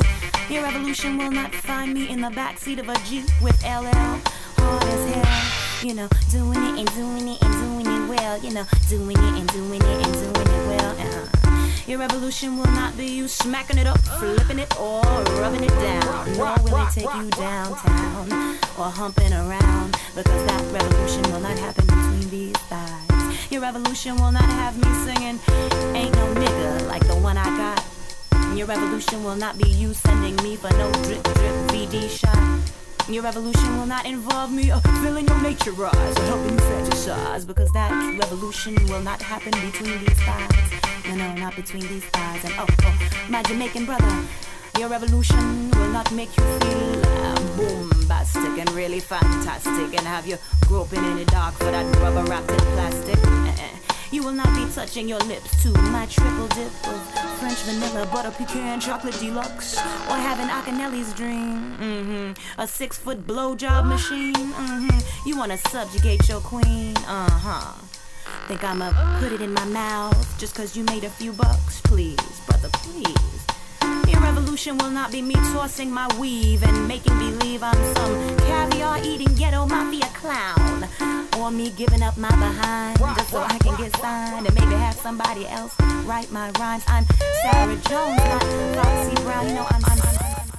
Speaker 6: Your revolution will not find me in the backseat of a Jeep with L L. Hard as hell, you know, doing it and doing it and doing it well, you know, doing it and doing it and doing it well. Uh-uh. Your revolution will not be you smacking it up, flipping it, or rubbing it down. Nor will it take you downtown or humping around, because that revolution will not happen between these thighs. Your revolution will not have me singing Ain't No Nigga like the one I got. Your revolution will not be you sending me for no drip drip V D shot. Your revolution will not involve me uh, filling your nature rise or helping you fantasize, because that revolution will not happen between these thighs. No, no, not between these thighs. And oh, oh, my Jamaican brother, your revolution will not make you feel uh, bombastic and really fantastic and have you groping in the dark for that rubber wrapped in plastic. Uh-uh. You will not be touching your lips to my triple dip of French vanilla, butter pecan, chocolate deluxe, or having Akinelli's dream. Mm-hmm. A six-foot blowjob machine. Mm-hmm. You want to subjugate your queen. Uh-huh. Think I'ma put it in my mouth just cause you made a few bucks? Please, brother, please. Your revolution will not be me tossing my weave and making believe I'm some caviar-eating ghetto mafia clown, or me giving up my behind just so I can get signed and maybe have somebody else write my rhymes. I'm Sarah Jones, not Foxy Brown. You know I'm, I'm, I'm, I'm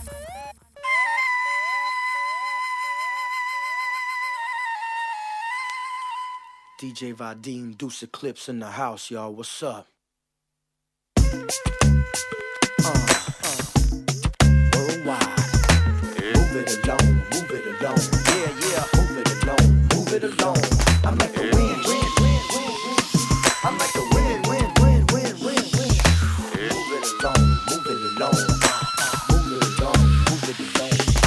Speaker 19: D J Vadim, Deuce Eclipse in the house, y'all. What's up? Uh, uh, worldwide. Move it along, move it along. Yeah, yeah. Move it along, move it along. I'm like the wind, wind, wind, wind, wind. I'm like the wind, wind, wind, wind, wind, wind. Move it along, move it along. Move it along, move it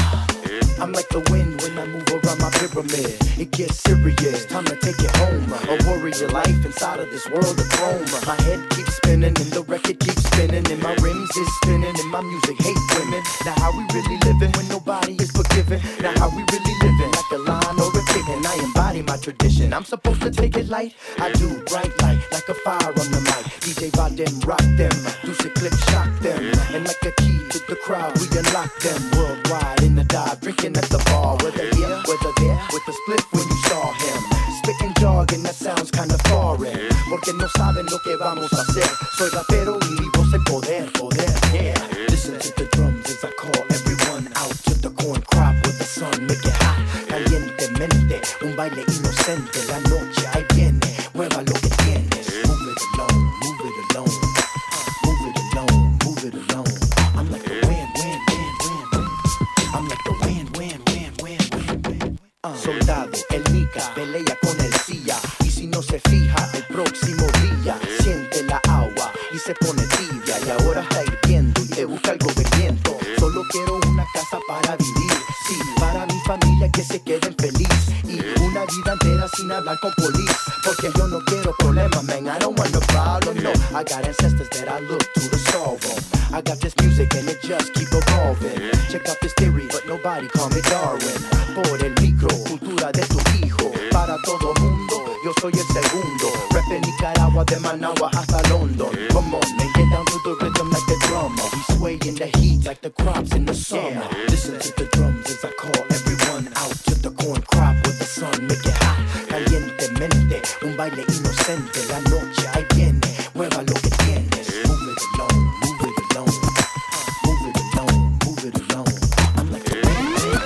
Speaker 19: along. I'm like the wind when I move around my pyramid. It gets serious, time to take it home. A warrior life inside of this world of chrome. My head keeps spinning and the record keeps spinning, and my rims is spinning and my music hate women. Now how we really living when nobody is forgiven? Now how we really living like a line or a chicken? I embody my tradition. I'm supposed to take it light. I do bright light like a fire on the mic. D J Vadim rock them, Deuce Eclipse shock them, and like a key to the crowd we unlock them. Worldwide in the dive, drinking at the bar, whether here, whether there, with the split when you saw him. Spitting jargon that sounds kinda foreign, porque no saben lo que vamos a hacer. Soy rapero y mi voz es poder, poder, yeah. Listen to the drums as I call everyone out to the corn crop with the sun, make it hot, calientemente, un baile inocente, la noche ahí viene, mueva lo que tienes. Move it along, move it along, move it along, move it along. I'm like the wind, wind, wind, wind, wind. I'm like the wind, wind, wind, wind, wind, wind. Uh. Soldado, el Nica, pelea con el C I A, y si no se fija, el próximo día siente la agua y se pone tibia, y ahora está hirviendo y te busca algo de viento. Solo quiero una casa para vivir, sí, para mi familia que se queden feliz, y una vida entera sin hablar con police, porque yo no quiero problemas, man. I don't want no problem, no. I got ancestors that I look to to solve them. I got this music and it just keep evolving. Check out this theory, but nobody call me Darwin. Por el micro, cultura de tu hijo, para todo mundo, yo soy el segundo. Rep en Nicaragua, de Managua hasta London. Come on, and get down to the rhythm like the drummer. We sway in the heat like the crops in the summer. Yeah. Listen to the drums as I call everyone out to the corn crop with the sun, make it hot, calientemente, un baile inocente, la noche ahí viene, mueva lo que tienes. Move it along, move it along, move it along, move it along. I'm like the wind, wind,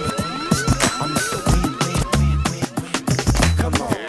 Speaker 19: wind. I'm like the wind, wind, wind, wind, wind. Come on.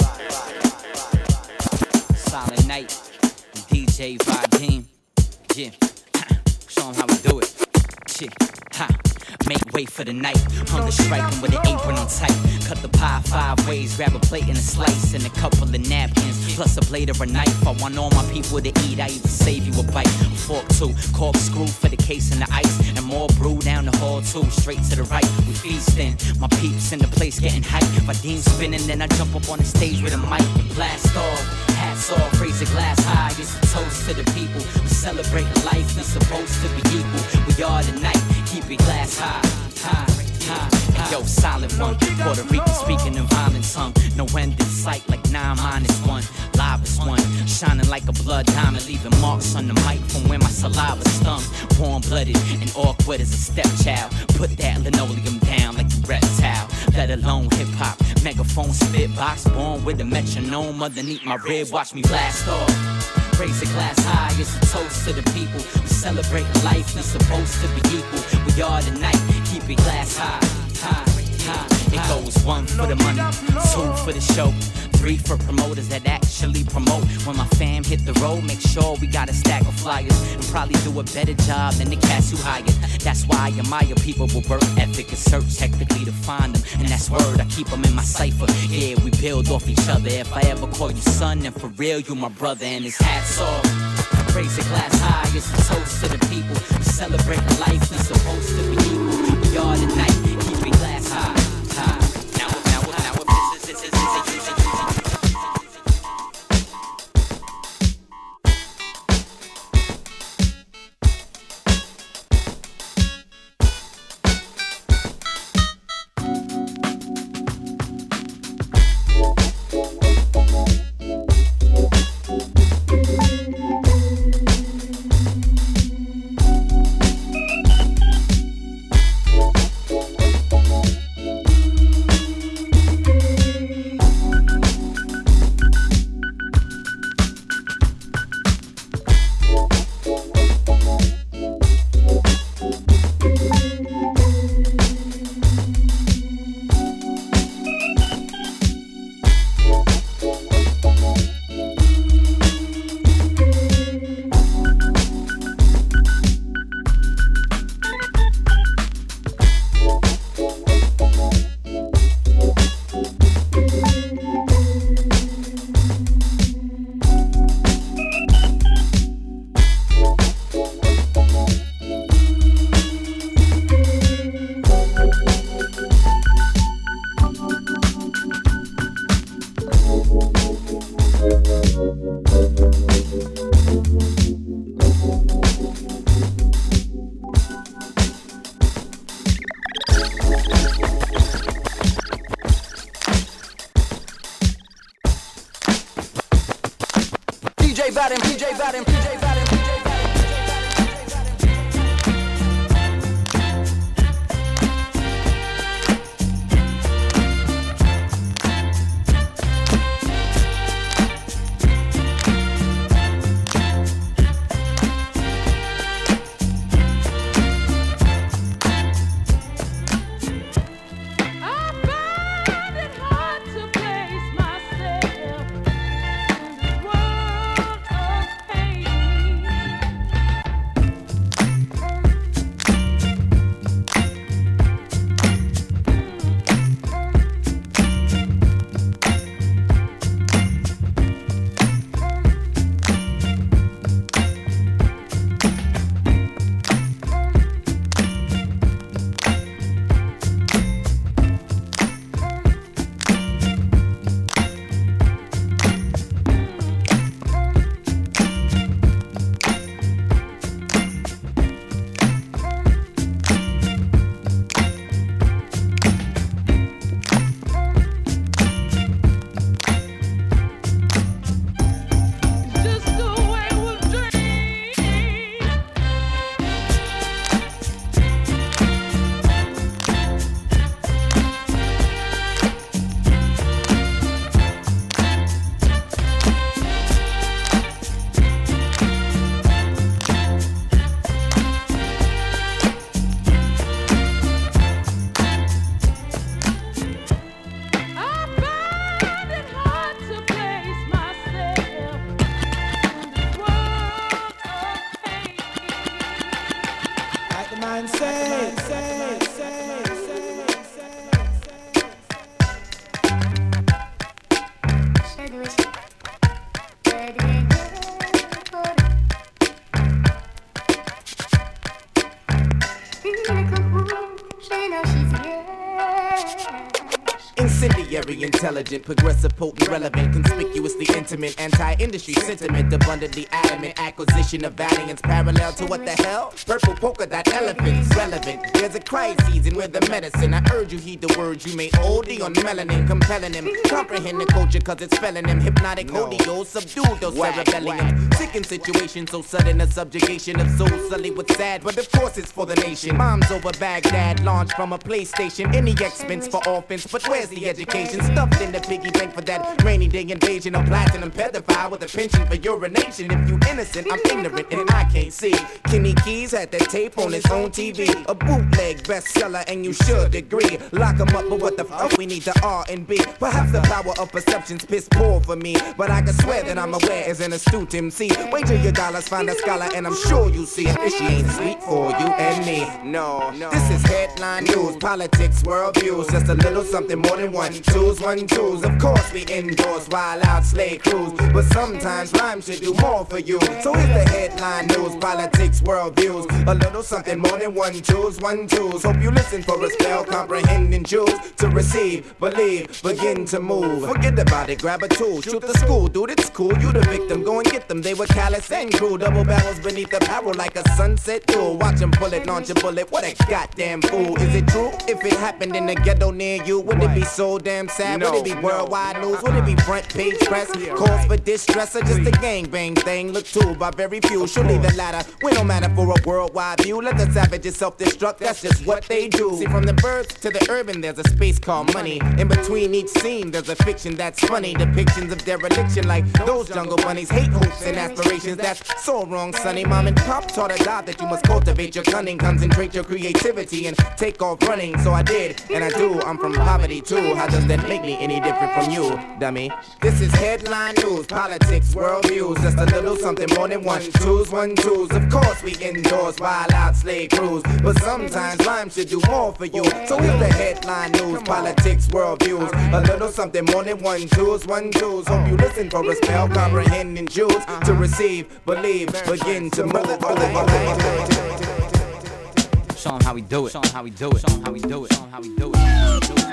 Speaker 11: Silent Night, D J Vadim, yeah, show 'em how we do it, shit, ha. Make way for the night. Hunger striking with an apron on tight. Cut the pie five ways, grab a plate and a slice and a couple of napkins, plus a blade or a knife. I want all my people to eat. I even save you a bite. A fork too, corkscrew for the case and the ice, and more brew down the hall too. Straight to the right, we feasting. My peeps in the place getting hype. Vadim spinning, then I jump up on the stage with a mic and blast off. Hats off, raise a glass high. It's a toast to the people. We celebrate life. We supposed to be equal. We are tonight. Keep your glass high, high, high, high. Yo, silent one. Puerto Rican speaking in violent tongue. No end in sight like nine minus one. Live as one. Shining like a blood diamond. Leaving marks on the mic from where my saliva stung. Warm cold-blooded and awkward as a stepchild. Put that linoleum down like a reptile. Let alone hip-hop, megaphone spit box. Born with a metronome underneath my rib. Watch me blast off. Raise a glass high, it's a toast to the people. We celebrate life, we supposed to be equal. We are tonight, keep it glass high, high, high. It goes one for the money, two for the show, three for promoters that actually promote. When my fam hit the road, make sure we got a stack of flyers and probably do a better job than the cats who hired. That's why I admire people with work ethic and search hectically to find them. And that's word, I keep them in my cipher. Yeah, we build off each other. If I ever call you son, then for real, you my brother. And his hat's off. Raise a glass high, it's a toast to the people. We celebrate the life we supposed to be equal. We are tonight, keep it glass high. Now, now, now, this is, this is, this is, this is.
Speaker 20: very intelligent, progressive, potent, relevant, conspicuously intimate, anti-industry sentiment, abundantly adamant, acquisition of valiance, parallel to what the hell? Purple polka dot elephants, relevant. There's a crisis and we're the medicine. I urge you heed the words you may O D on melanin, compelling him, comprehend the culture cause it's felling him, hypnotic, no. Hodeo, subdued those cerebellium, sick in situations so sudden, a subjugation of soul sully with sad, but of course it's for the nation. Moms over Baghdad, launched from a PlayStation, any expense for offense, but where's the education? Stuffed in the piggy bank for that rainy day invasion of platinum pedophile with a penchant for urination. If you innocent, I'm ignorant and I can't see. Kenny Keys had that tape on his own T V, a bootleg bestseller and you should agree. Lock him up, but what the fuck we need the R and B. Perhaps the power of perception's piss poor for me, but I can swear that I'm aware as an astute M C. Wait till your dollars find a scholar and I'm sure you see this she ain't sweet for you and me. No, this is headline news, politics, world views, just a little something more than one twos, one twos. Of course we endorse wild out slave crews, but sometimes rhyme should do more for you. So here's the headline news, politics, world views, a little something more than one twos, one twos. Hope you listen for a spell, comprehend and choose to receive, believe, begin to move. Forget about it, grab a tool, shoot the school, dude, it's cool. You the victim, go and get them. They were callous and cruel, double barrels beneath the barrel like a sunset duel. Watch them pull it, launch a bullet. What a goddamn fool. Is it true? If it happened in the ghetto near you, would it be so damn sad?
Speaker 21: No,
Speaker 20: would it be worldwide
Speaker 21: no,
Speaker 20: news? Would it be front page press? Cause for distress or just a gangbang thing? Look to by very few. Surely the latter. We don't matter for a worldwide view. Let the savages self-destruct. That's just what they do. See, from the birds to the urban, there's a space called money. In between each scene, there's a fiction that's funny. Depictions of dereliction like those jungle bunnies. Hate hopes and aspirations. That's so wrong, sonny. Mom and pop taught a God that you must cultivate your cunning, concentrate your creativity, and take off running. So I did, and I do. I'm from poverty too. How does that make me any different from you, dummy? This is headline news, politics, world views. Just a little something more than one twos, one twos. Of course we endorse wild out slave crews, but sometimes rhyme should do more for you. So here's the headline news, politics, world views. A little something more than one twos, one twos. Hope you listen for a spell, comprehend and choose to receive, believe, begin to move.
Speaker 11: Show 'em how we do it. Show 'em how we do it. Show 'em how we do it. Show 'em how we do it.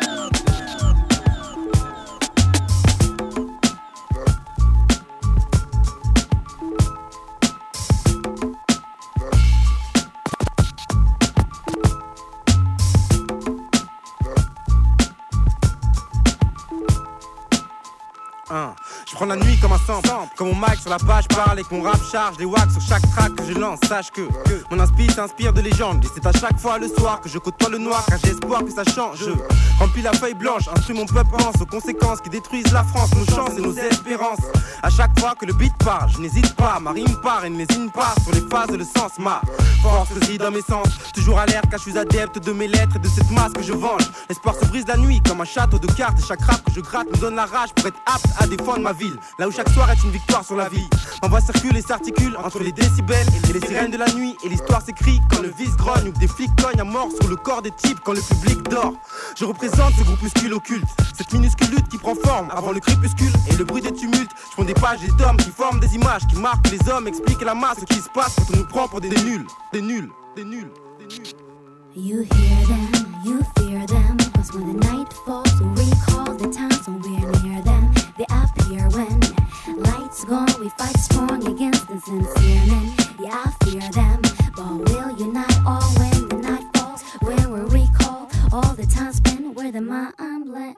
Speaker 22: Je prends la nuit comme un sample, comme mon mic sur la page parle et qu'on rap charge les wax sur chaque track que je lance. Sache que, que mon inspi s'inspire de légendes et c'est à chaque fois le soir que je côtoie le noir car j'ai espoir que ça change. Je remplis la feuille blanche, instruis mon peuple pense aux conséquences qui détruisent la France, nos chances et nos espérances. À chaque fois que le beat part, je n'hésite pas, ma rime part et ne lésine pas sur les phases et le sens. Ma force réside dans mes sens, toujours alerte car je suis adepte de mes lettres et de cette masse que je venge. L'espoir se brise la nuit comme un château de cartes et chaque rap que je gratte me donne la rage pour être apte à défendre ma ville. Là où chaque soir est une victoire sur la vie. Ma voix circule et s'articule entre les décibels et les sirènes de la nuit. Et l'histoire s'écrit quand le vice grogne ou que des flics cognent à mort sur le corps des types quand le public dort. Je représente ce groupuscule occulte, cette minuscule lutte qui prend forme avant le crépuscule et le bruit des tumultes. Je prends des pages et des tomes qui forment des images qui marquent les hommes, expliquent à la masse ce qui se passe quand on nous prend pour des nuls, des nuls, des nuls, des nuls.
Speaker 6: You hear them, you fear them, cause when the night falls, we recall the times when we're near them. They appear when lights gone, we fight strong against the sincere men. Yeah, I fear them, but will unite all when the night falls, when we recall all the time spent where the mind blends.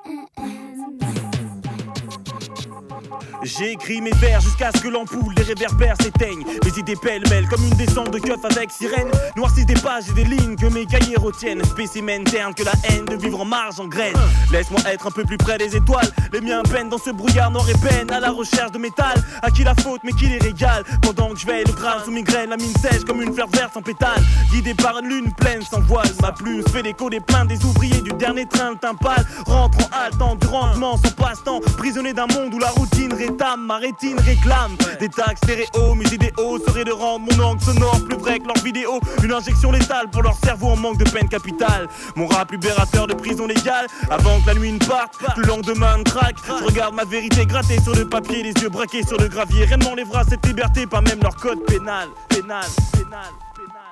Speaker 23: J'ai écrit mes vers jusqu'à ce que l'ampoule des réverbères s'éteigne. Mes idées pêle-mêle comme une descente de keuf avec sirène. Noircissent des pages et des lignes que mes cahiers retiennent. Spécimen terne que la haine de vivre en marge en graine. Laisse-moi être un peu plus près des étoiles. Les miens peinent dans ce brouillard noir et peine à la recherche de métal. À qui la faute mais qui les régale. Pendant que je veille le drame sous migraine, la mine sèche comme une fleur verte sans pétale. Guidé par une lune pleine sans voile. Ma plume fait l'écho des plaintes des ouvriers du dernier train de timpale. Rentre en haletant du rendement sans passe-temps. Prisonnier d'un monde où la routine rétame. Ma rétine réclame des tags stéréo. Mes idéaux seraient de rendre mon angle sonore plus vrai que leurs vidéos. Une injection létale pour leur cerveau en manque de peine capitale. Mon rap libérateur de prison légale. Avant que la nuit ne parte, le lendemain ne craque. Je regarde ma vérité grattée sur le papier, les yeux braqués sur le gravier. Rien ne m'enlèvera cette liberté, pas même leur code pénal. Pénal, pénal, pénal.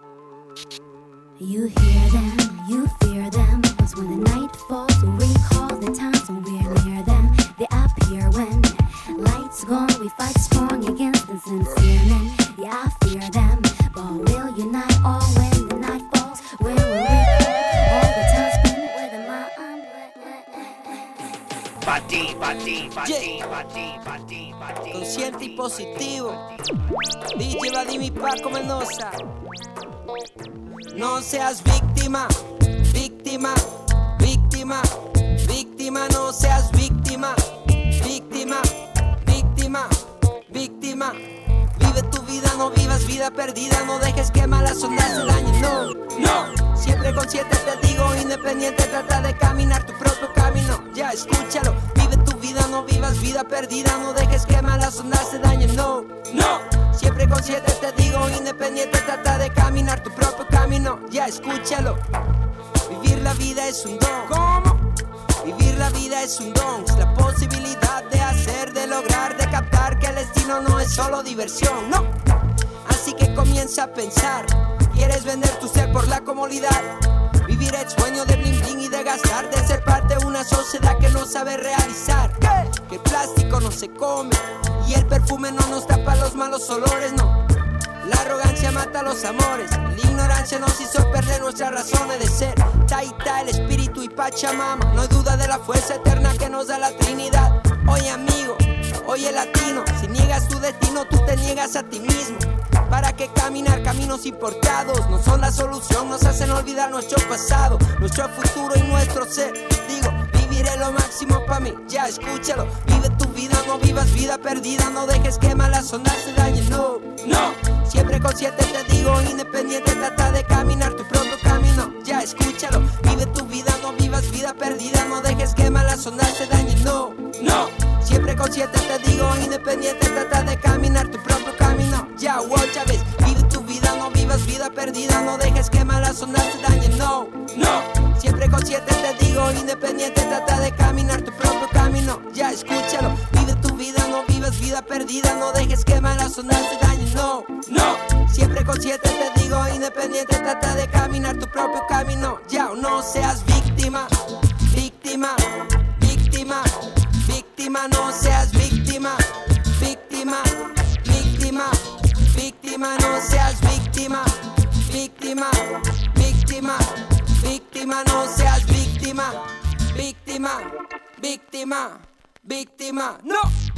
Speaker 6: You hear them, you fear them, cause when the night falls, we recall all the times when we're near them. They appear when lights gone. We fight strong against the sincere men. Yeah, I fear them, but we'll unite all when the night falls. We will recall all the times spent with the mind.
Speaker 9: Pati, pati, pati, pati, pati, pati.
Speaker 4: Consciente y positivo. D J Vadim y Paco Mendoza. No seas víctima, víctima, víctima, víctima, no seas víctima, víctima, víctima, víctima. Vive tu vida, no vivas vida perdida, no dejes que malas ondas te dañen, no, no. Siempre consciente te digo, independiente, trata de caminar tu propio camino, ya escúchalo. Vive tu vida, no vivas vida perdida, no dejes que malas ondas te dañen, no, no. Siempre consciente te digo, independiente, trata de caminar tu propio camino, ya escúchalo. Vivir la vida es un don. ¿Cómo? Vivir la vida es un don, es la posibilidad de hacer, de lograr, de captar que el destino no es solo diversión, no. Así que comienza a pensar, ¿quieres vender tu ser por la comodidad? Vivir el sueño de bling bling y de gastar, de ser parte de una sociedad que no sabe realizar. ¿Qué? Que el plástico no se come y el perfume no nos tapa los malos olores, no. La arrogancia mata los amores, la ignorancia nos hizo perder nuestras razones de ser. Taita, el espíritu y Pachamama, no hay duda de la fuerza eterna que nos da la Trinidad. Oye amigo, oye latino, si niegas tu destino tú te niegas a ti mismo. ¿Para qué caminar caminos importados? No son la solución, nos hacen olvidar nuestro pasado, nuestro futuro y nuestro ser. Digo, viviré lo máximo pa' mí, ya escúchalo. Vive tu vida, no vivas vida perdida, no dejes que malas ondas te dañen, no, no. Siempre consciente te digo, independiente, trata de caminar tu propio camino, ya escúchalo. Vive tu vida, no vivas vida perdida, no dejes que malas ondas te dañen, no, no. Siempre consciente te digo, independiente, trata de caminar tu propio camino, ya, otra vez. Vive tu vida, no vivas vida perdida, no dejes que malas ondas te dañen, no, no. Siempre consciente te digo, independiente, trata de caminar tu propio camino, ya, escúchalo. Vive tu vida, no vivas vida perdida, no dejes que malas ondas te dañen, no, no. Siempre consciente te digo, independiente, trata de caminar tu propio camino, ya, no seas víctima, víctima, víctima, víctima, no seas víctima, víctima, víctima, víctima, no seas víctima, víctima, víctima, víctima, no seas víctima, víctima, víctima, víctima, no.